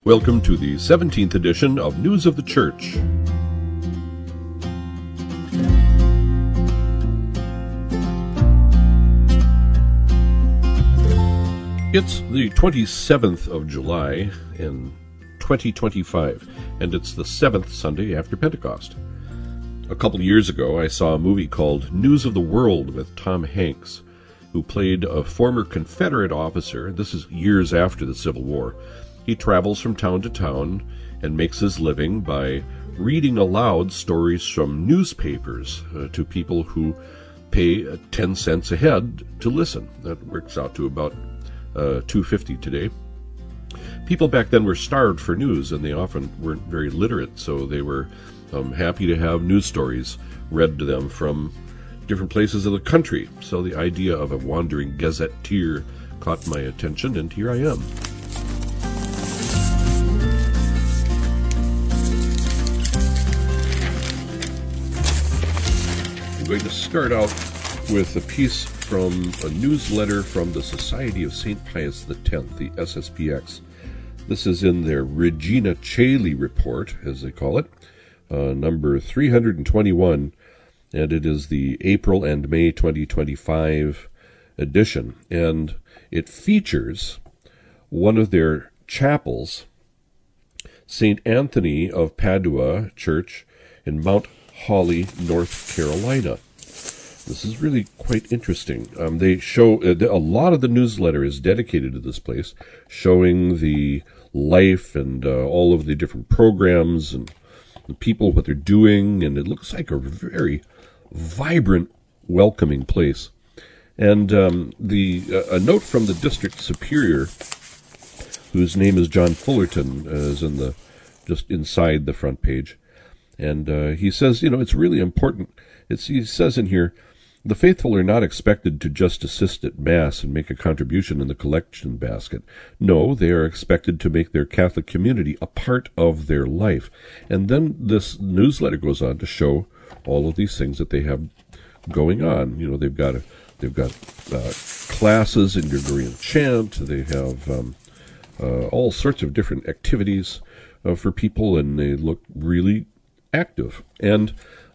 Welcome to the 17th edition of News of the Church. It's the 27th of July in 2025, and it's the 7th Sunday after Pentecost. A couple years ago, I saw a movie called News of the World with Tom Hanks, who played a former Confederate officer. This is years after the Civil War. He travels from town to town and makes his living by reading aloud stories from newspapers to people who pay 10 cents a head to listen. That works out to about $2.50 today. People back then were starved for news, and they often weren't very literate, so they were happy to have news stories read to them from different places of the country. So the idea of a wandering gazetteer caught my attention, and here I am. I'm going to start out with a piece from a newsletter from the Society of St. Pius X, the SSPX. This is in their Regina Caeli report, as they call it, number 321, and it is the April and May 2025 edition. And it features one of their chapels, St. Anthony of Padua Church in Mount Holly, North Carolina. This is really quite interesting. They show a lot of the newsletter is dedicated to this place, showing the life and all of the different programs and the people, what they're doing, and it looks like a very vibrant, welcoming place. And a note from the district superior, whose name is John Fullerton, is just inside the front page. And he says, it's really important. He says in here, the faithful are not expected to just assist at Mass and make a contribution in the collection basket. No, they are expected to make their Catholic community a part of their life. And then this newsletter goes on to show all of these things that they have going on. They've got classes in Gregorian chant. They have all sorts of different activities for people, and they look really active. And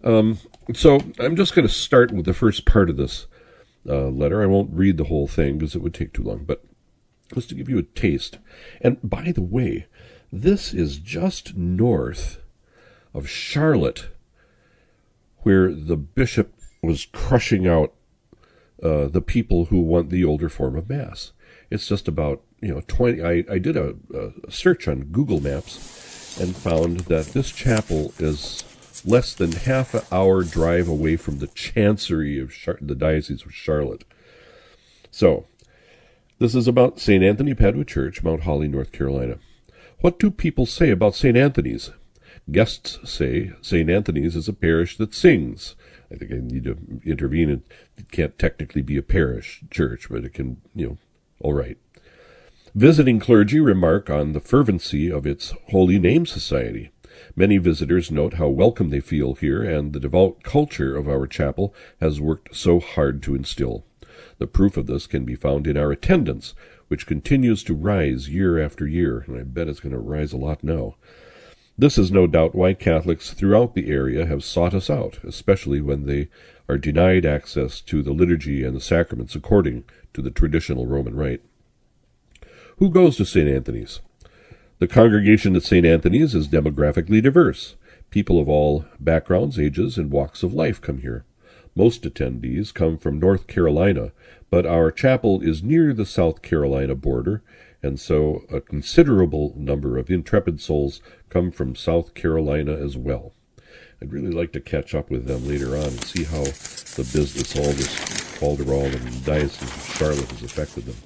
so I'm just going to start with the first part of this letter. I won't read the whole thing because it would take too long, but just to give you a taste. And by the way, this is just north of Charlotte, where the bishop was crushing out the people who want the older form of Mass. It's just about 20. I did a search on Google Maps and found that this chapel is less than half an hour drive away from the chancery of the Diocese of Charlotte. So, this is about St. Anthony Padua Church, Mount Holly, North Carolina. What do people say about St. Anthony's? Guests say St. Anthony's is a parish that sings. I think I need to intervene. It can't technically be a parish church, but it can, all right. Visiting clergy remark on the fervency of its Holy Name Society. Many visitors note how welcome they feel here, and the devout culture of our chapel has worked so hard to instill. The proof of this can be found in our attendance, which continues to rise year after year, and I bet it's going to rise a lot now. This is no doubt why Catholics throughout the area have sought us out, especially when they are denied access to the liturgy and the sacraments according to the traditional Roman rite. Who goes to St. Anthony's? The congregation at St. Anthony's is demographically diverse. People of all backgrounds, ages, and walks of life come here. Most attendees come from North Carolina, but our chapel is near the South Carolina border, and so a considerable number of intrepid souls come from South Carolina as well. I'd really like to catch up with them later on and see how the business, all this Calderall and Diocese of Charlotte has affected them.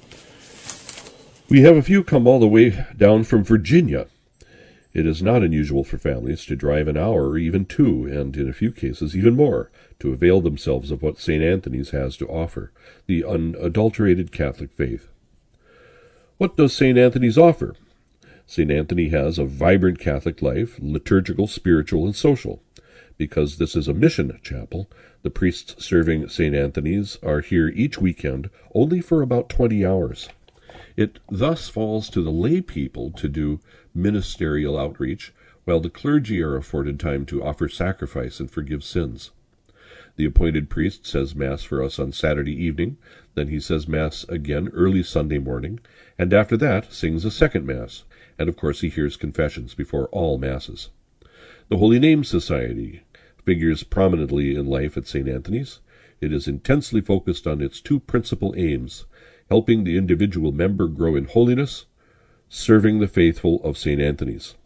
We have a few come all the way down from Virginia. It is not unusual for families to drive an hour or even two, and in a few cases even more, to avail themselves of what St. Anthony's has to offer, the unadulterated Catholic faith. What does St. Anthony's offer? St. Anthony has a vibrant Catholic life, liturgical, spiritual, and social. Because this is a mission chapel, the priests serving St. Anthony's are here each weekend only for about 20 hours. It thus falls to the lay people to do ministerial outreach, while the clergy are afforded time to offer sacrifice and forgive sins. The appointed priest says Mass for us on Saturday evening, then he says Mass again early Sunday morning, and after that sings a second Mass, and of course he hears confessions before all Masses. The Holy Name Society figures prominently in life at St. Anthony's. It is intensely focused on its two principal aims, helping the individual member grow in holiness, serving the faithful of St. Anthony's.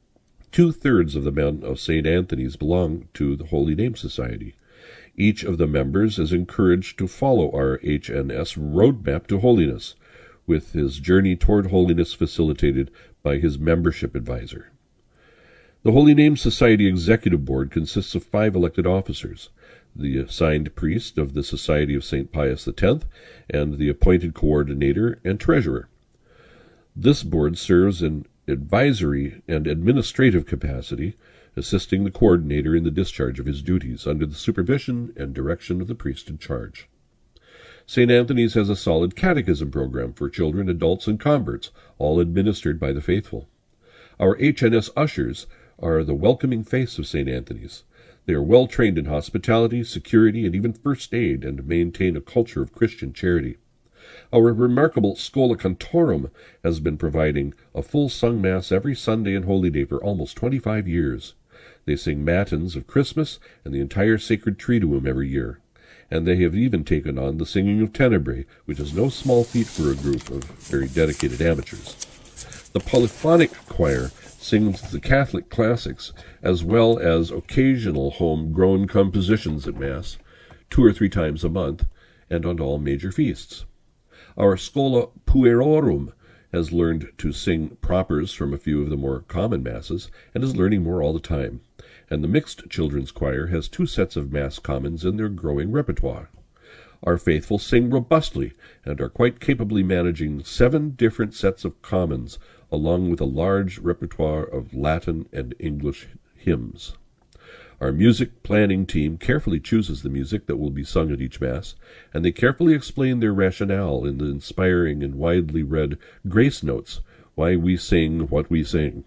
2/3 of the men of St. Anthony's belong to the Holy Name Society. Each of the members is encouraged to follow our HNS roadmap to holiness, with his journey toward holiness facilitated by his membership advisor. The Holy Name Society Executive Board consists of 5 elected officers, the assigned priest of the Society of St. Pius X, and the appointed coordinator and treasurer. This board serves in advisory and administrative capacity, assisting the coordinator in the discharge of his duties under the supervision and direction of the priest in charge. St. Anthony's has a solid catechism program for children, adults, and converts, all administered by the faithful. Our HNS ushers are the welcoming face of St. Anthony's. They are well trained in hospitality, security, and even first aid, and maintain a culture of Christian charity. Our remarkable Schola Cantorum has been providing a full sung Mass every Sunday and Holy Day for almost 25 years. They sing Matins of Christmas and the entire Sacred Triduum every year. And they have even taken on the singing of Tenebrae, which is no small feat for a group of very dedicated amateurs. The polyphonic choir sings the Catholic classics, as well as occasional home-grown compositions at Mass, 2 or 3 times a month, and on all major feasts. Our Schola Puerorum has learned to sing propers from a few of the more common Masses, and is learning more all the time. And the mixed children's choir has 2 sets of Mass commons in their growing repertoire. Our faithful sing robustly, and are quite capably managing 7 different sets of commons, along with a large repertoire of Latin and English hymns. Our music planning team carefully chooses the music that will be sung at each Mass, and they carefully explain their rationale in the inspiring and widely read grace notes, why we sing what we sing.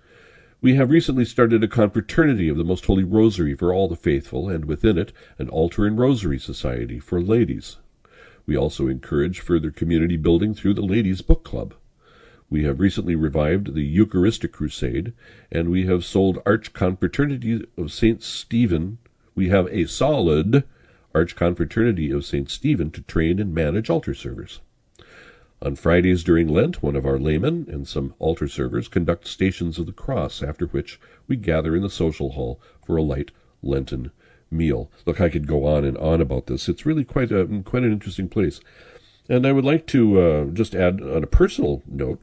We have recently started a confraternity of the Most Holy Rosary for all the faithful, and within it an altar and rosary society for ladies. We also encourage further community building through the Ladies' Book Club. We have recently revived the Eucharistic Crusade, and we have sold Archconfraternity of St. Stephen. We have a solid Archconfraternity of St. Stephen to train and manage altar servers. On Fridays during Lent, one of our laymen and some altar servers conduct Stations of the Cross, after which we gather in the social hall for a light Lenten meal. Look, I could go on and on about this. It's really quite an interesting place. And I would like to just add on a personal note,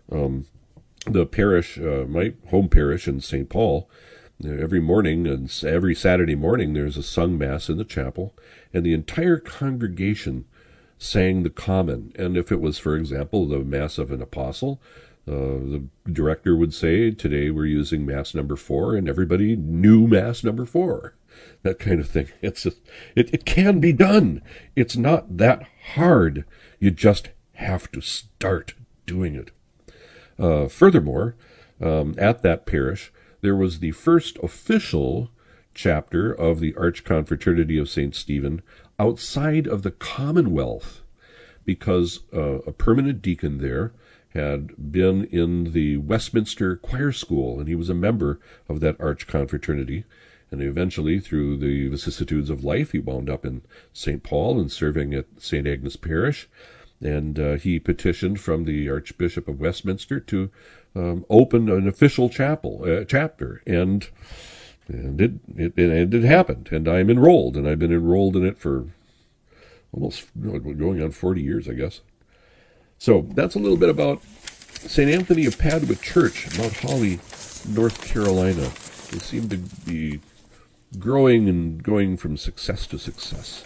the parish, my home parish in St. Paul, every morning and every Saturday morning there's a sung Mass in the chapel, and the entire congregation sang the common. And if it was, for example, the Mass of an Apostle, the director would say, today we're using Mass number 4, and everybody knew Mass number 4. That kind of thing. It's just, it can be done. It's not that hard. You just have to start doing it. Furthermore, at that parish, there was the first official chapter of the Archconfraternity of St. Stephen outside of the Commonwealth, because a permanent deacon there had been in the Westminster Choir School, and he was a member of that Archconfraternity. And eventually, through the vicissitudes of life, he wound up in St. Paul and serving at St. Agnes Parish. And he petitioned from the Archbishop of Westminster to open an official chapter. And it happened. And I'm enrolled, and I've been enrolled in it for almost going on 40 years, I guess. So that's a little bit about St. Anthony of Padua Church, Mount Holly, North Carolina. They seem to be growing and going from success to success.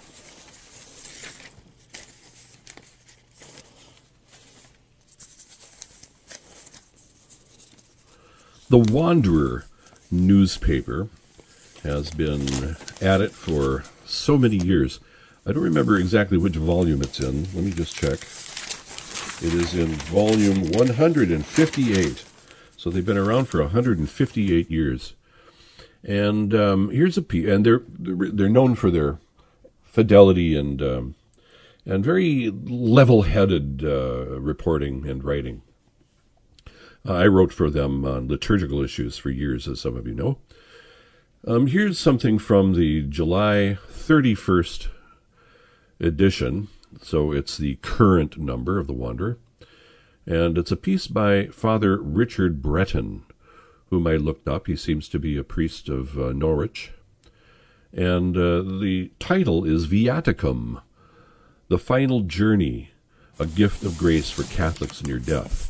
The Wanderer newspaper has been at it for so many years. I don't remember exactly which volume it's in. Let me just check. It is in volume 158. So they've been around for 158 years. And here's a piece, and they're known for their fidelity and very level-headed reporting and writing. I wrote for them on liturgical issues for years, as some of you know. Here's something from the July 31st edition, so it's the current number of the Wanderer, and it's a piece by Father Richard Breton, whom I looked up. He seems to be a priest of Norwich, and the title is Viaticum, the Final Journey, a Gift of Grace for Catholics Near Death.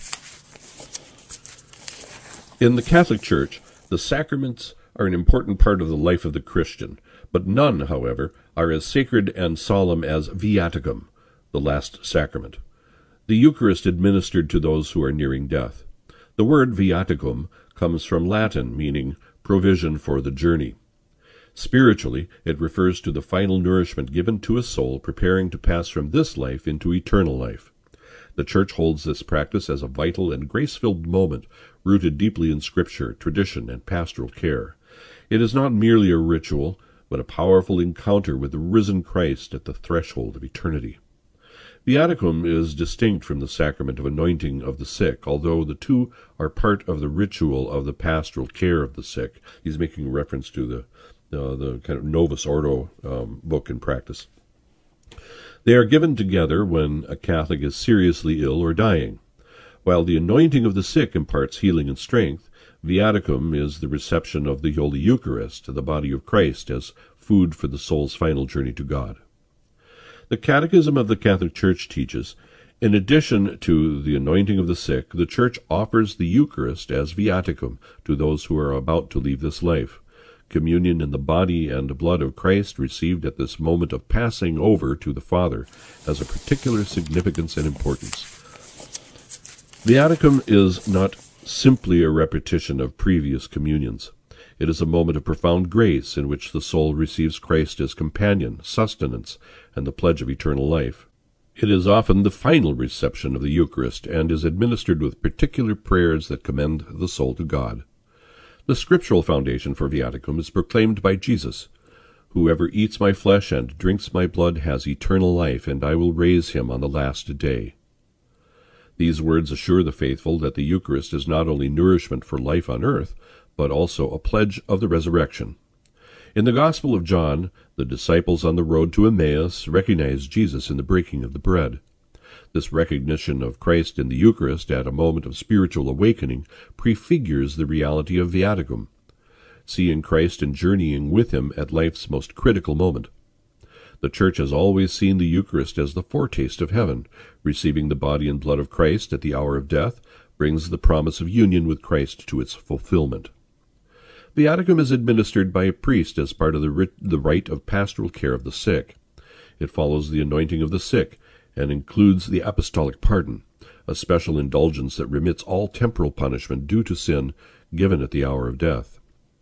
In the Catholic Church, the sacraments are an important part of the life of the Christian, but none, however, are as sacred and solemn as Viaticum, the last sacrament, the Eucharist administered to those who are nearing death. The word Viaticum comes from Latin, meaning provision for the journey. Spiritually, it refers to the final nourishment given to a soul preparing to pass from this life into eternal life. The Church holds this practice as a vital and grace-filled moment rooted deeply in Scripture, tradition, and pastoral care. It is not merely a ritual, but a powerful encounter with the risen Christ at the threshold of eternity. Viaticum is distinct from the sacrament of anointing of the sick, although the two are part of the ritual of the pastoral care of the sick. He's making reference to the kind of Novus Ordo book and practice. They are given together when a Catholic is seriously ill or dying. While the anointing of the sick imparts healing and strength, Viaticum is the reception of the Holy Eucharist, the body of Christ, as food for the soul's final journey to God. The Catechism of the Catholic Church teaches, in addition to the anointing of the sick, the Church offers the Eucharist as Viaticum to those who are about to leave this life. Communion in the body and blood of Christ received at this moment of passing over to the Father has a particular significance and importance. Viaticum is not simply a repetition of previous communions. It is a moment of profound grace in which the soul receives Christ as companion, sustenance, and the pledge of eternal life. It is often the final reception of the Eucharist and is administered with particular prayers that commend the soul to God. The scriptural foundation for Viaticum is proclaimed by Jesus. Whoever eats my flesh and drinks my blood has eternal life, and I will raise him on the last day. These words assure the faithful that the Eucharist is not only nourishment for life on earth, but also a pledge of the resurrection. In the Gospel of John, the disciples on the road to Emmaus recognize Jesus in the breaking of the bread. This recognition of Christ in the Eucharist at a moment of spiritual awakening prefigures the reality of Viaticum, seeing Christ and journeying with him at life's most critical moment. The Church has always seen the Eucharist as the foretaste of heaven. Receiving the body and blood of Christ at the hour of death brings the promise of union with Christ to its fulfillment. Viaticum is administered by a priest as part of the rite of pastoral care of the sick. It follows the anointing of the sick and includes the apostolic pardon, a special indulgence that remits all temporal punishment due to sin given at the hour of death.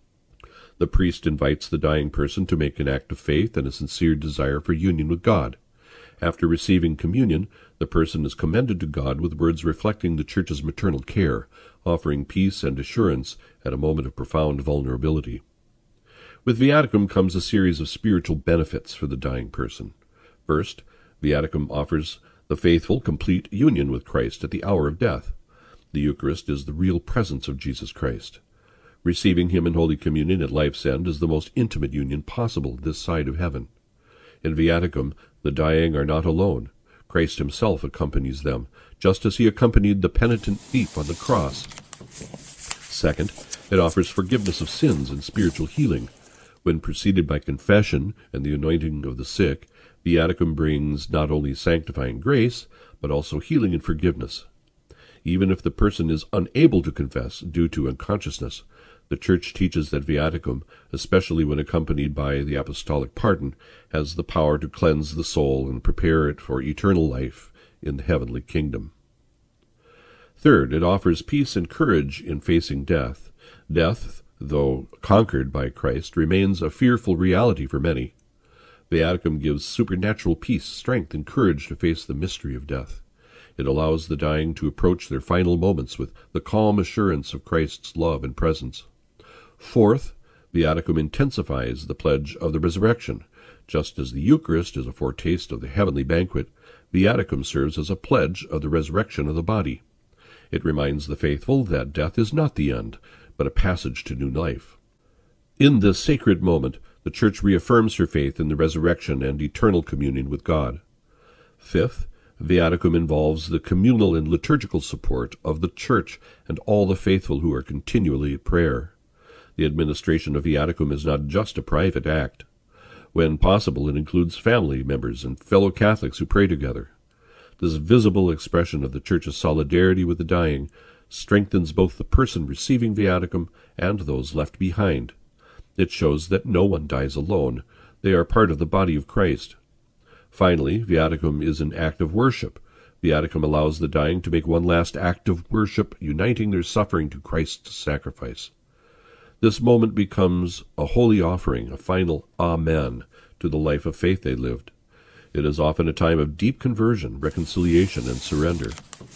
The priest invites the dying person to make an act of faith and a sincere desire for union with God. After receiving communion, the person is commended to God with words reflecting the Church's maternal care, offering peace and assurance at a moment of profound vulnerability. With Viaticum comes a series of spiritual benefits for the dying person. First, Viaticum offers the faithful complete union with Christ at the hour of death. The Eucharist is the real presence of Jesus Christ. Receiving him in Holy Communion at life's end is the most intimate union possible this side of heaven. In Viaticum, the dying are not alone. Christ himself accompanies them, just as he accompanied the penitent thief on the cross. Second, it offers forgiveness of sins and spiritual healing. When preceded by confession and the anointing of the sick, Viaticum brings not only sanctifying grace, but also healing and forgiveness. Even if the person is unable to confess due to unconsciousness, the Church teaches that Viaticum, especially when accompanied by the apostolic pardon, has the power to cleanse the soul and prepare it for eternal life in the heavenly kingdom. Third, it offers peace and courage in facing death. Death, though conquered by Christ, remains a fearful reality for many. Viaticum gives supernatural peace, strength, and courage to face the mystery of death. It allows the dying to approach their final moments with the calm assurance of Christ's love and presence. Fourth, Viaticum intensifies the pledge of the resurrection. Just as the Eucharist is a foretaste of the heavenly banquet, Viaticum serves as a pledge of the resurrection of the body. It reminds the faithful that death is not the end, but a passage to new life. In this sacred moment, the Church reaffirms her faith in the resurrection and eternal communion with God. Fifth, Viaticum involves the communal and liturgical support of the Church and all the faithful who are continually at prayer. The administration of Viaticum is not just a private act. When possible, it includes family members and fellow Catholics who pray together. This visible expression of the Church's solidarity with the dying strengthens both the person receiving Viaticum and those left behind. It shows that no one dies alone. They are part of the body of Christ. Finally, Viaticum is an act of worship. Viaticum allows the dying to make one last act of worship, uniting their suffering to Christ's sacrifice. This moment becomes a holy offering, a final Amen to the life of faith they lived. It is often a time of deep conversion, reconciliation, and surrender.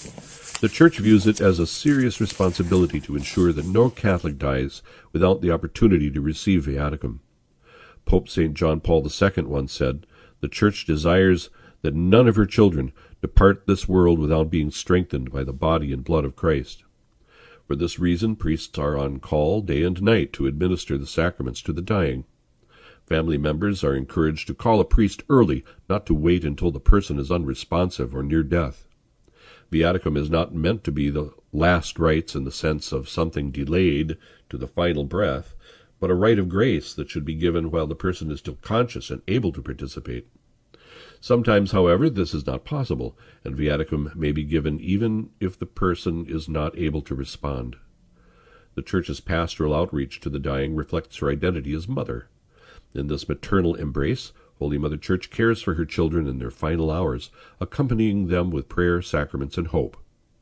The Church views it as a serious responsibility to ensure that no Catholic dies without the opportunity to receive Viaticum. Pope St. John Paul II once said, "The Church desires that none of her children depart this world without being strengthened by the body and blood of Christ." For this reason, priests are on call day and night to administer the sacraments to the dying. Family members are encouraged to call a priest early, not to wait until the person is unresponsive or near death. Viaticum is not meant to be the last rites in the sense of something delayed to the final breath, but a rite of grace that should be given while the person is still conscious and able to participate. Sometimes, however, this is not possible, and Viaticum may be given even if the person is not able to respond. The Church's pastoral outreach to the dying reflects her identity as mother. In this maternal embrace, Holy Mother Church cares for her children in their final hours, accompanying them with prayer, sacraments, and hope.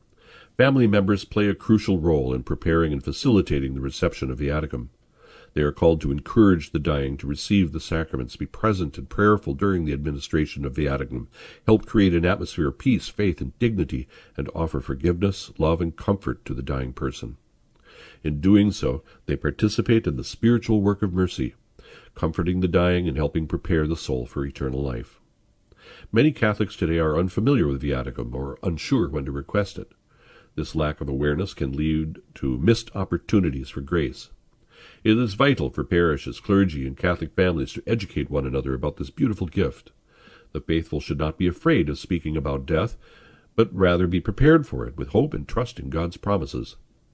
Family members play a crucial role in preparing and facilitating the reception of Viaticum. They are called to encourage the dying to receive the sacraments, be present and prayerful during the administration of Viaticum, help create an atmosphere of peace, faith, and dignity, and offer forgiveness, love, and comfort to the dying person. In doing so, they participate in the spiritual work of mercy, comforting the dying and helping prepare the soul for eternal life. Many Catholics today are unfamiliar with Viaticum or unsure when to request it. This lack of awareness can lead to missed opportunities for grace. It is vital for parishes, clergy, and Catholic families to educate one another about this beautiful gift. The faithful should not be afraid of speaking about death, but rather be prepared for it with hope and trust in God's promises.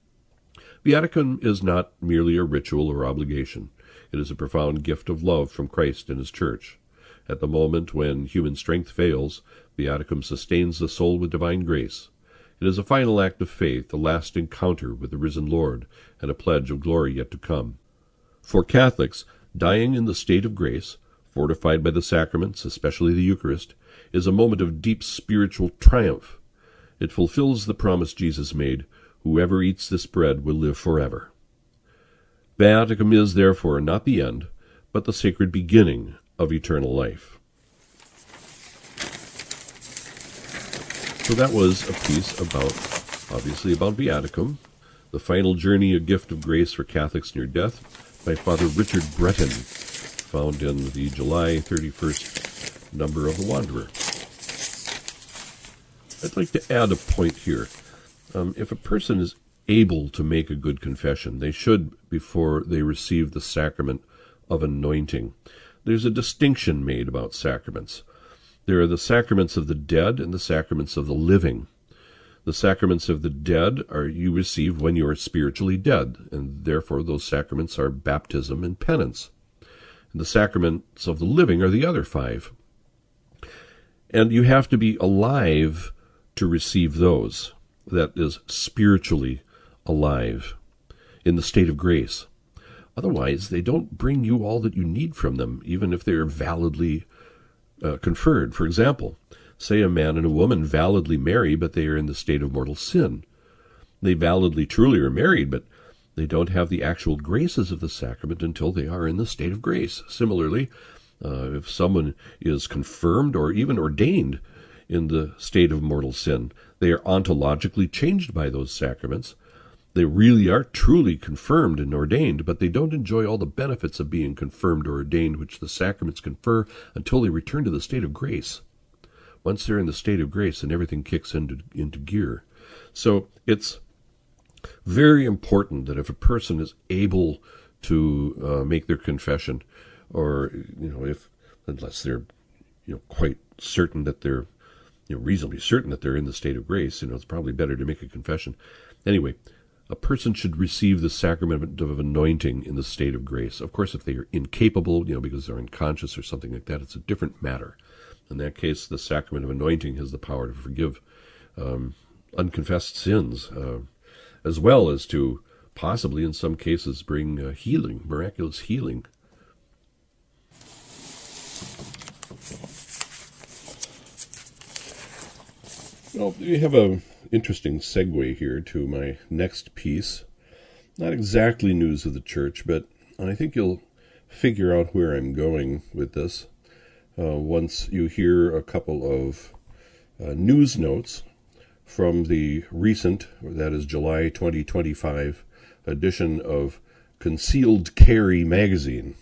Viaticum is not merely a ritual or obligation. It is a profound gift of love from Christ and His Church. At the moment when human strength fails, Viaticum sustains the soul with divine grace. It is a final act of faith, a last encounter with the risen Lord, and a pledge of glory yet to come. For Catholics, dying in the state of grace, fortified by the sacraments, especially the Eucharist, is a moment of deep spiritual triumph. It fulfills the promise Jesus made, "Whoever eats this bread will live forever." Viaticum is, therefore, not the end, but the sacred beginning of eternal life. So that was a piece about Viaticum, the final journey, a gift of grace for Catholics near death, by Father Richard Breton, found in the July 31st number of The Wanderer. I'd like to add a point here. If a person is able to make a good confession, they should before they receive the sacrament of anointing. There's a distinction made about sacraments. There are the sacraments of the dead and the sacraments of the living. The sacraments of the dead are you receive when you are spiritually dead, and therefore those sacraments are baptism and penance. And the sacraments of the living are the other 5. And you have to be alive to receive those. That is, spiritually alive, in the state of grace. Otherwise, they don't bring you all that you need from them, even if they are validly conferred. For example, say a man and a woman validly marry, but they are in the state of mortal sin. They validly truly are married, but they don't have the actual graces of the sacrament until they are in the state of grace. Similarly, if someone is confirmed or even ordained in the state of mortal sin, They are ontologically changed by those sacraments. They really are truly confirmed and ordained, but they don't enjoy all the benefits of being confirmed or ordained, which the sacraments confer, until they return to the state of grace. Once they're in the state of grace, then everything kicks into gear. So it's very important that if a person is able to make their confession, or unless they're quite certain that they're reasonably certain that they're in the state of grace, it's probably better to make a confession. Anyway, a person should receive the sacrament of anointing in the state of grace. Of course, if they are incapable, because they're unconscious or something like that, it's a different matter. In that case, the sacrament of anointing has the power to forgive unconfessed sins, as well as to possibly, in some cases, bring healing, miraculous healing. Well, we have an interesting segue here to my next piece. Not exactly news of the church, but I think you'll figure out where I'm going with this once you hear a couple of news notes from the recent, that is July 2025, edition of Concealed Carry magazine.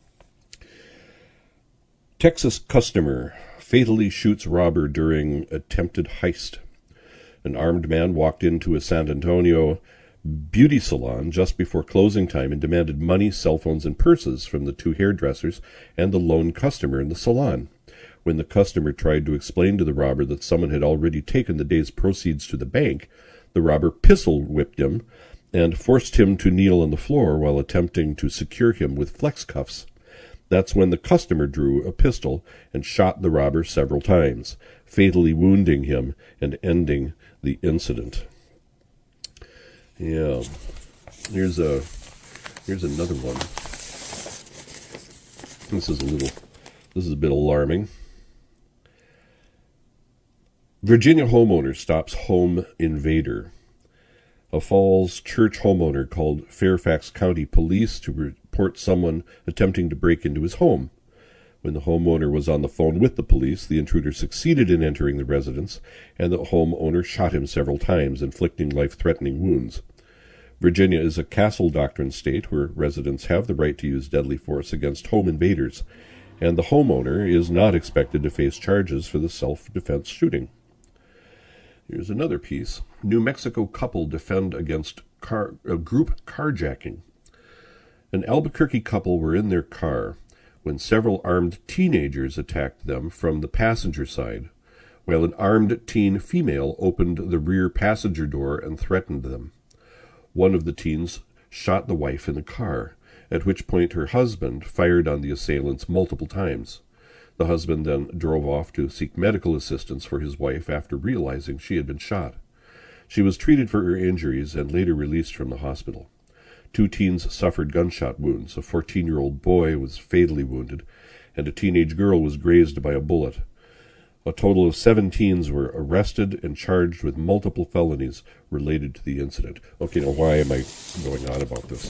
Texas customer fatally shoots robber during attempted heist. An armed man walked into a San Antonio beauty salon just before closing time and demanded money, cell phones, and purses from the two hairdressers and the lone customer in the salon. When the customer tried to explain to the robber that someone had already taken the day's proceeds to the bank, the robber pistol-whipped him and forced him to kneel on the floor while attempting to secure him with flex cuffs. That's when the customer drew a pistol and shot the robber several times, fatally wounding him and ending the incident. Yeah, here's another one. This is a bit alarming. Virginia homeowner stops home invader. A Falls Church homeowner called Fairfax County Police to report someone attempting to break into his home. When the homeowner was on the phone with the police, the intruder succeeded in entering the residence, and the homeowner shot him several times, inflicting life-threatening wounds. Virginia is a castle doctrine state where residents have the right to use deadly force against home invaders, and the homeowner is not expected to face charges for the self-defense shooting. Here's another piece. New Mexico couple defend against group carjacking. An Albuquerque couple were in their car when several armed teenagers attacked them from the passenger side, while an armed teen female opened the rear passenger door and threatened them. One of the teens shot the wife in the car, at which point her husband fired on the assailants multiple times. The husband then drove off to seek medical assistance for his wife after realizing she had been shot. She was treated for her injuries and later released from the hospital. 2 teens suffered gunshot wounds. A 14-year-old boy was fatally wounded, and a teenage girl was grazed by a bullet. A total of 7 teens were arrested and charged with multiple felonies related to the incident. Okay, now why am I going on about this?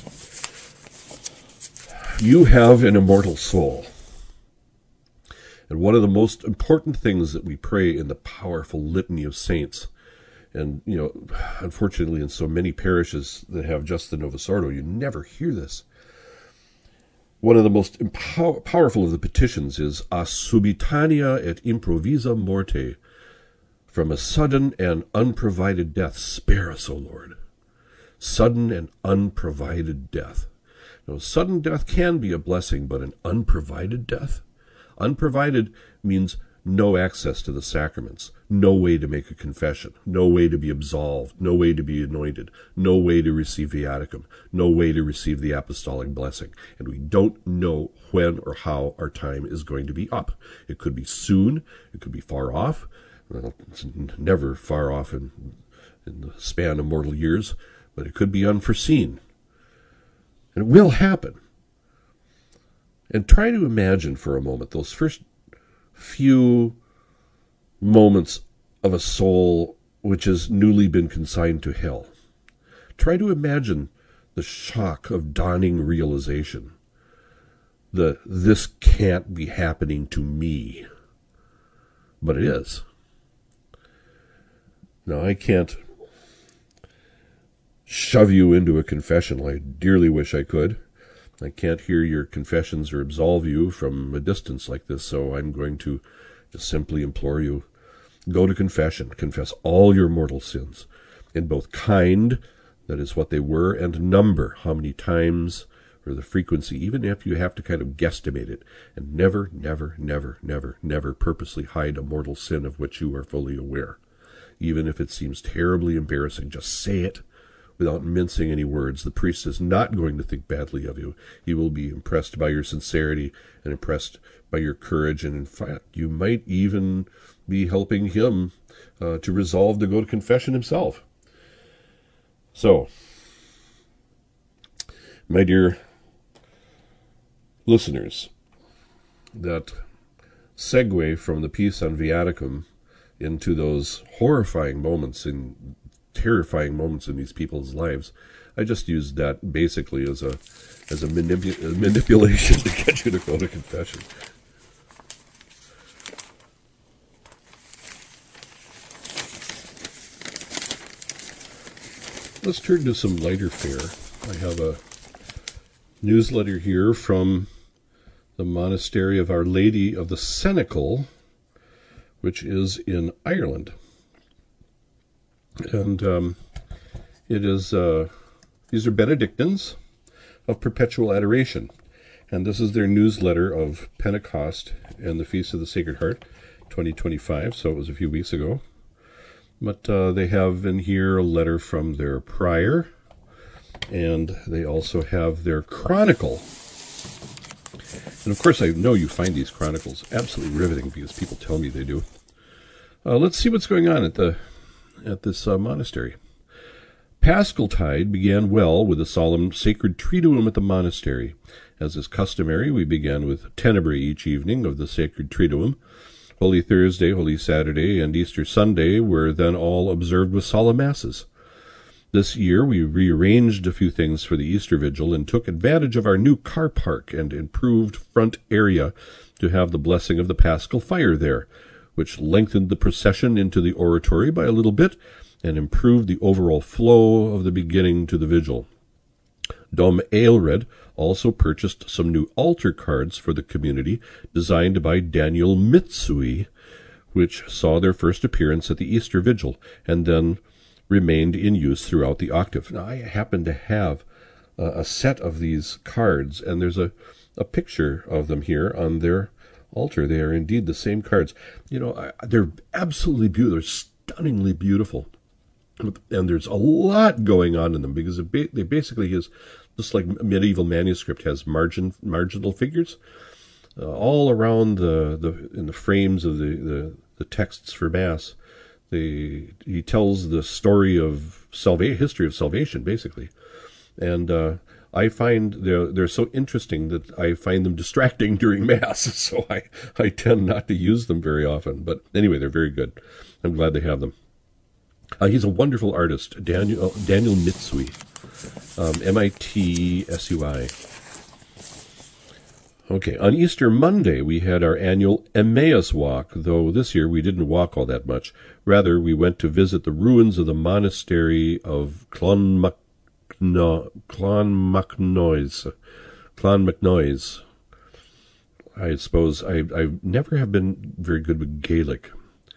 You have an immortal soul. And one of the most important things that we pray in the powerful litany of saints, and, unfortunately in so many parishes that have just the Novus Ordo, you never hear this. One of the most powerful of the petitions is A subitania et improvisa morte. From a sudden and unprovided death, spare us, O Lord. Sudden and unprovided death. Now, sudden death can be a blessing, but an unprovided death? Unprovided means no access to the sacraments, no way to make a confession, no way to be absolved, no way to be anointed, no way to receive viaticum, no way to receive the apostolic blessing. And we don't know when or how our time is going to be up. It could be soon, it could be far off. Well, it's never far off in the span of mortal years, but it could be unforeseen. And it will happen. And try to imagine for a moment those first few moments of a soul which has newly been consigned to hell. Try to imagine the shock of dawning realization. This can't be happening to me. But it is. Now, I can't shove you into a confessional. I dearly wish I could. I can't hear your confessions or absolve you from a distance like this, so I'm going to just simply implore you, go to confession. Confess all your mortal sins, in both kind, that is what they were, and number, how many times, or the frequency, even if you have to kind of guesstimate it. And never, never, never, never, never purposely hide a mortal sin of which you are fully aware. Even if it seems terribly embarrassing, just say it without mincing any words. The priest is not going to think badly of you. He will be impressed by your sincerity and impressed by your courage. And in fact, you might even be helping him to resolve to go to confession himself. So, my dear listeners, that segue from the piece on Viaticum into those horrifying moments and terrifying moments in these people's lives, I just used that basically as a manipulation to get you to go to confession. Let's turn to some lighter fare. I have a newsletter here from the Monastery of Our Lady of the Cenacle, which is in Ireland. And it is these are Benedictines of Perpetual Adoration. And this is their newsletter of Pentecost and the Feast of the Sacred Heart, 2025, so it was a few weeks ago. But they have in here a letter from their prior, and they also have their chronicle. And of course, I know you find these chronicles absolutely riveting because people tell me they do. Let's see what's going on at this monastery. Paschaltide began well with a solemn sacred Triduum at the monastery. As is customary, we began with Tenebrae each evening of the sacred Triduum. Holy Thursday, Holy Saturday, and Easter Sunday were then all observed with solemn masses. This year we rearranged a few things for the Easter Vigil and took advantage of our new car park and improved front area to have the blessing of the Paschal fire there, which lengthened the procession into the oratory by a little bit and improved the overall flow of the beginning to the vigil. Dom Aelred also purchased some new altar cards for the community designed by Daniel Mitsui, which saw their first appearance at the Easter Vigil and then remained in use throughout the octave. Now, I happen to have a set of these cards, and there's a picture of them here on their altar. They are indeed the same cards. You know, they're absolutely beautiful. They're stunningly beautiful. And there's a lot going on in them because they basically is just like medieval manuscript has marginal figures all around in the frames of the texts for Mass. He tells the story of history of salvation, basically, and I find they're so interesting that I find them distracting during Mass, so I tend not to use them very often. But anyway, they're very good. I'm glad they have them. He's a wonderful artist, Daniel Mitsui, M-I-T-S-U-I. Okay, on Easter Monday, we had our annual Emmaus Walk, though this year we didn't walk all that much. Rather, we went to visit the ruins of the monastery of Clonmacnoise. I suppose I never have been very good with Gaelic.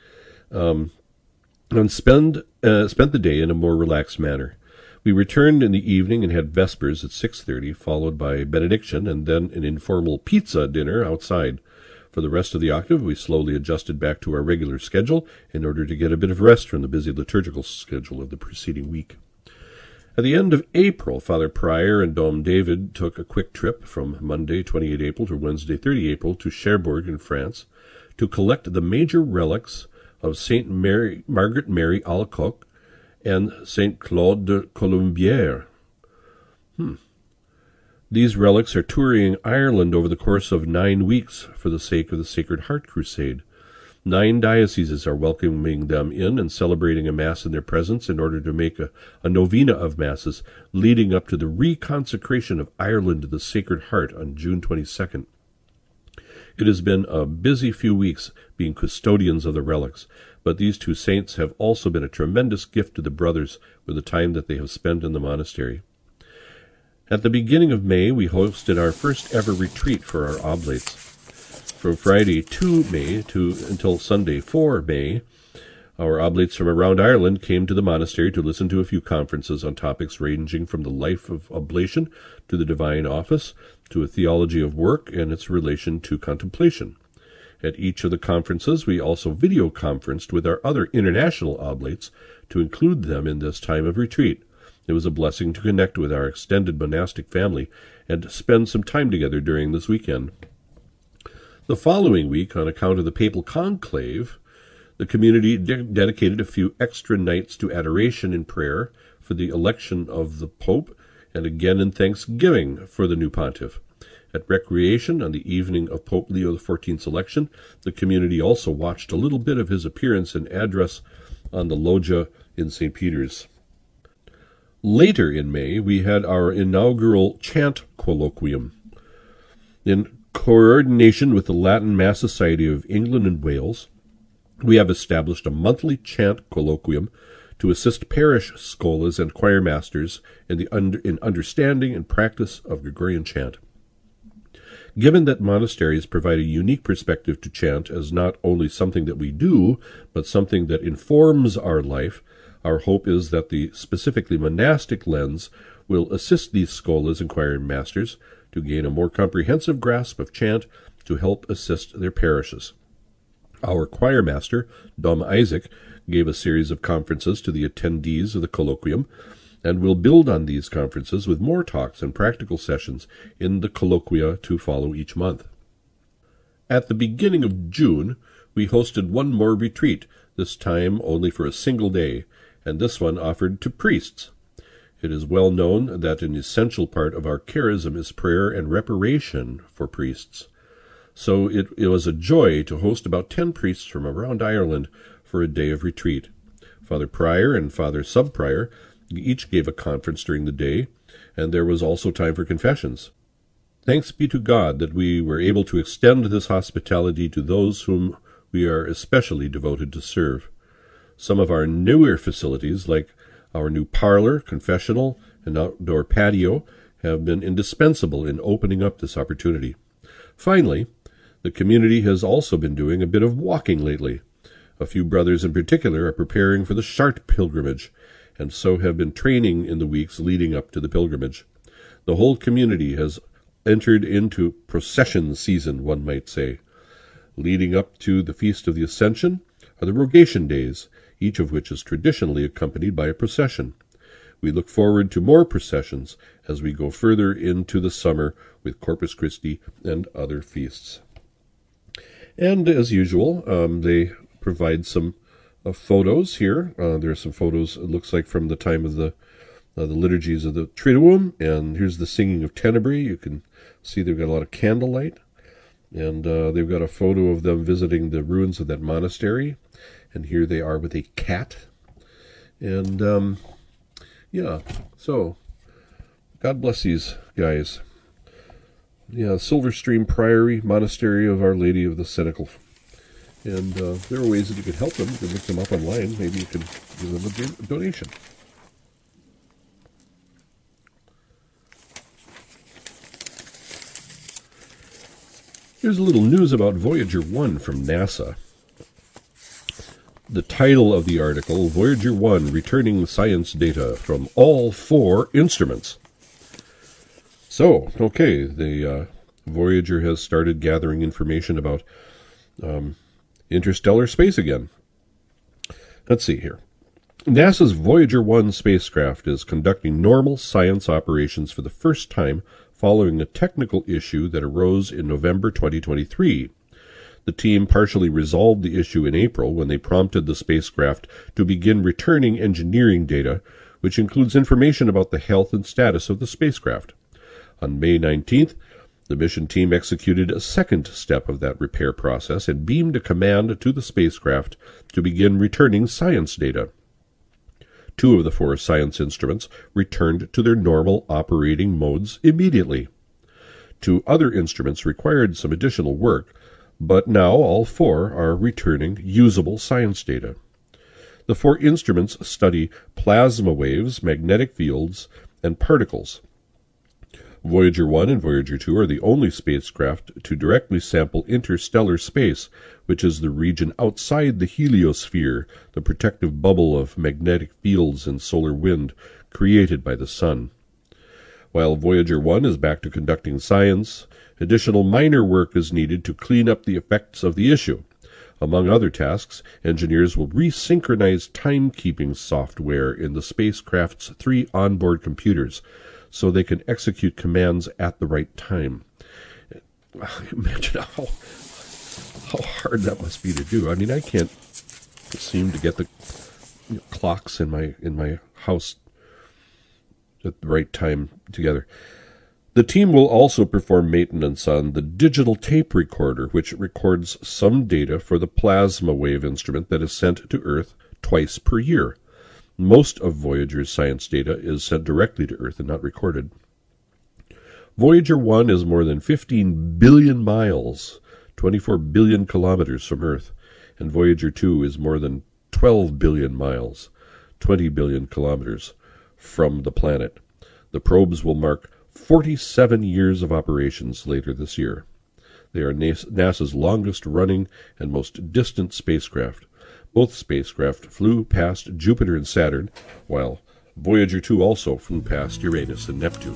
And spent the day in a more relaxed manner. We returned in the evening and had Vespers at 6:30, followed by benediction and then an informal pizza dinner outside. For the rest of the octave, we slowly adjusted back to our regular schedule in order to get a bit of rest from the busy liturgical schedule of the preceding week. At the end of April, Father Prior and Dom David took a quick trip from Monday, 28 April to Wednesday, 30 April to Cherbourg in France to collect the major relics of Saint Margaret Mary Alacoque and Saint Claude de Colombière. These relics are touring Ireland over the course of 9 weeks for the sake of the Sacred Heart Crusade. 9 dioceses are welcoming them in and celebrating a Mass in their presence in order to make a novena of Masses leading up to the reconsecration of Ireland to the Sacred Heart on June 22nd. It has been a busy few weeks being custodians of the relics, but these two saints have also been a tremendous gift to the brothers for the time that they have spent in the monastery. At the beginning of May, we hosted our first ever retreat for our oblates. From Friday 2 May until Sunday 4 May, our oblates from around Ireland came to the monastery to listen to a few conferences on topics ranging from the life of oblation to the divine office, to a theology of work and its relation to contemplation. At each of the conferences, we also video conferenced with our other international oblates to include them in this time of retreat. It was a blessing to connect with our extended monastic family and to spend some time together during this weekend. The following week, on account of the papal conclave, the community dedicated a few extra nights to adoration and prayer for the election of the Pope, and again in thanksgiving for the new pontiff. At recreation on the evening of Pope Leo XIV's election, the community also watched a little bit of his appearance and address on the loggia in St. Peter's. Later in May, we had our inaugural chant colloquium. In coordination with the Latin Mass Society of England and Wales, we have established a monthly chant colloquium to assist parish scholas and choir masters in understanding and practice of Gregorian chant. Given that monasteries provide a unique perspective to chant as not only something that we do, but something that informs our life, our hope is that the specifically monastic lens will assist these scholas and choir masters to gain a more comprehensive grasp of chant to help assist their parishes. Our choir master, Dom Isaac, gave a series of conferences to the attendees of the colloquium, and will build on these conferences with more talks and practical sessions in the colloquia to follow each month. At the beginning of June, we hosted one more retreat, this time only for a single day, and this one offered to priests. It is well known that an essential part of our charism is prayer and reparation for priests. So it was a joy to host about 10 priests from around Ireland for a day of retreat. Father Prior and Father Subprior each gave a conference during the day, and there was also time for confessions. Thanks be to God that we were able to extend this hospitality to those whom we are especially devoted to serve. Some of our newer facilities, like our new parlor, confessional, and outdoor patio, have been indispensable in opening up this opportunity. Finally, the community has also been doing a bit of walking lately. A few brothers in particular are preparing for the Chartres pilgrimage, and so have been training in the weeks leading up to the pilgrimage. The whole community has entered into procession season, one might say. Leading up to the Feast of the Ascension are the Rogation Days, each of which is traditionally accompanied by a procession. We look forward to more processions as we go further into the summer with Corpus Christi and other feasts. And as usual, they provide some photos here. There are some photos, it looks like, from the time of the liturgies of the Triduum, and here's the singing of Tenebrae. You can see they've got a lot of candlelight, and they've got a photo of them visiting the ruins of that monastery, and here they are with a cat. And yeah, so God bless these guys. Yeah, Silver Stream Priory, Monastery of Our Lady of the Cenacle. And there are ways that you can help them. You can look them up online. Maybe you can give them a donation. Here's a little news about Voyager 1 from NASA. The title of the article, Voyager 1, Returning Science Data from All 4 Instruments. So, okay, the Voyager has started gathering information about interstellar space again. Let's see here. NASA's Voyager 1 spacecraft is conducting normal science operations for the first time following a technical issue that arose in November 2023. The team partially resolved the issue in April when they prompted the spacecraft to begin returning engineering data, which includes information about the health and status of the spacecraft. On May 19th, the mission team executed a second step of that repair process and beamed a command to the spacecraft to begin returning science data. 2 of the 4 science instruments returned to their normal operating modes immediately. 2 other instruments required some additional work, but now all 4 are returning usable science data. The 4 instruments study plasma waves, magnetic fields, and particles. Voyager 1 and Voyager 2 are the only spacecraft to directly sample interstellar space, which is the region outside the heliosphere, the protective bubble of magnetic fields and solar wind created by the sun. While Voyager 1 is back to conducting science, additional minor work is needed to clean up the effects of the issue. Among other tasks, engineers will resynchronize timekeeping software in the spacecraft's 3 onboard computers, so they can execute commands at the right time. Imagine how hard that must be to do. I mean, I can't seem to get the clocks in my house at the right time together. The team will also perform maintenance on the digital tape recorder, which records some data for the plasma wave instrument that is sent to Earth twice per year. Most of Voyager's science data is sent directly to Earth and not recorded. Voyager 1 is more than 15 billion miles, 24 billion kilometers from Earth, and Voyager 2 is more than 12 billion miles, 20 billion kilometers from the planet. The probes will mark 47 years of operations later this year. They are NASA's longest-running and most distant spacecraft. Both spacecraft flew past Jupiter and Saturn, while Voyager 2 also flew past Uranus and Neptune.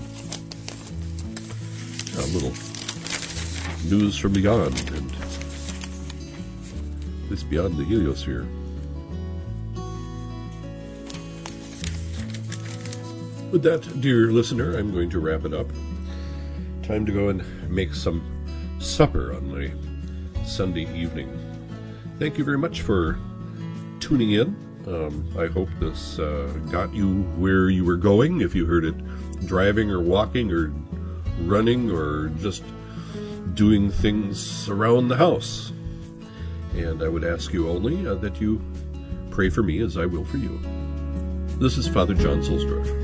A little news from beyond, and at least beyond the heliosphere. With that, dear listener, I'm going to wrap it up. Time to go and make some supper on my Sunday evening. Thank you very much for tuning in. I hope this got you where you were going, if you heard it driving or walking or running or just doing things around the house. And I would ask you only that you pray for me as I will for you. This is Father John Sulsdorf.